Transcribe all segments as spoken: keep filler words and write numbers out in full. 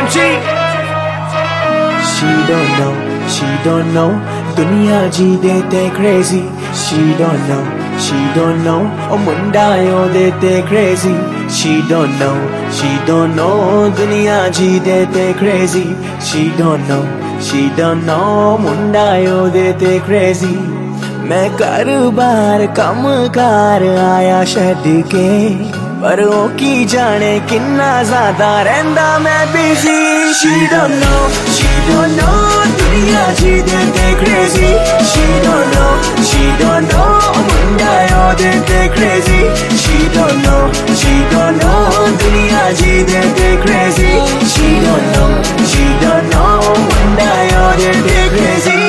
G. She don't know, she don't know, दुनिया जी देते crazy. She don't know, she don't know, ओ मुंडा यो देते crazy. She don't know, she don't know, दुनिया जी देते crazy. She don't know, she don't know, मुंडा यो देते crazy. मैं कर बार कम car आया छड़ के, पर ओ की जाने किन्ना ज्यादा रहंदा मैं busy. She don't know, she don't know, दुनिया जी देते crazy. She don't know, she don't know, मुंडा यो देते crazy. She don't know, she don't know, दुनिया जी देते crazy. She don't know, she don't know, मुंडा यो देते crazy.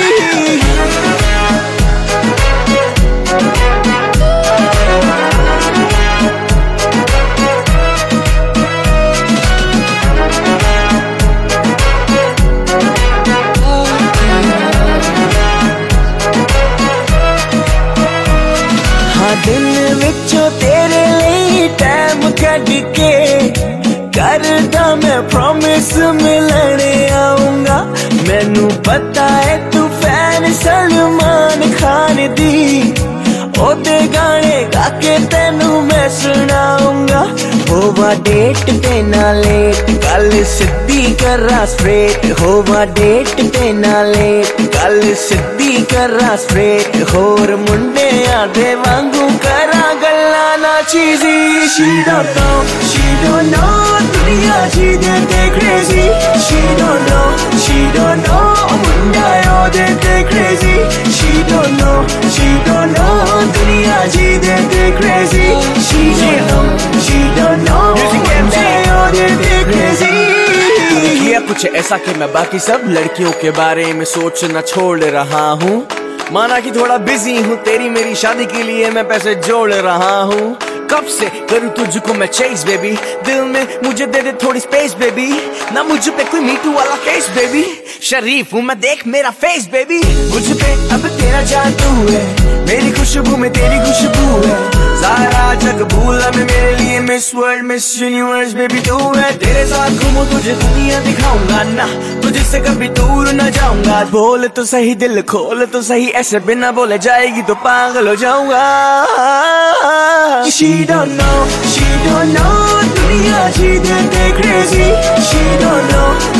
दिन विचों तेरे लिए टाइम कट के करदा मैं प्रॉमिस मिलने आऊंगा. मैनू पता है तू फैन सलमान खान दी, ओदे गाने गा के तेनू मैं सुनाऊंगा. होवा डेट पे ना लेट, गल सिद्धी करा स्ट्रेट. होवा डेट पे ना लेट, गल सिद्धी करा स्ट्रेट. होर मुंडे आदे वांगू करा गल्ला ना चीजी. She don't know, she don't know, दुनिया जी देते crazy. She don't know, she don't know, मुंडा यो देते crazy. She don't know, she don't know, दुनिया जी देते crazy. She don't know, she don't know, मुंडा यो देते crazy. किया कुछ ऐसा कि मैं बाकी सब लड़कियों के बारे में सोचना छोड़ रहा हूँ. माना कि थोड़ा बिजी हूँ, तेरी मेरी शादी के लिए मैं पैसे जोड़ रहा हूँ. कब से करूँ तुझको मैं चेस बेबी, दिल में मुझे दे दे थोड़ी स्पेस बेबी. ना मुझ पे कोई मीटू वाला केस बेबी, शरीफ हूँ मैं देख मेरा फेस बेबी. मुझ पे अब तेरा जादू है, मेरी खुशबू में तेरी खुशबू है. सारा जग भूला मैं, मेरे लिए miss world miss universe baby तू है. तेरे साथ घूमूं तुझे दुनिया दिखाऊंगा ना, तुझसे कभी दूर न जाऊंगा. बोल तो सही दिल खोल तो सही, ऐसे बिना बोले जाएगी तो पागल हो जाऊंगा. She don't know, she don't know, दुनिया जी देते crazy. She don't know,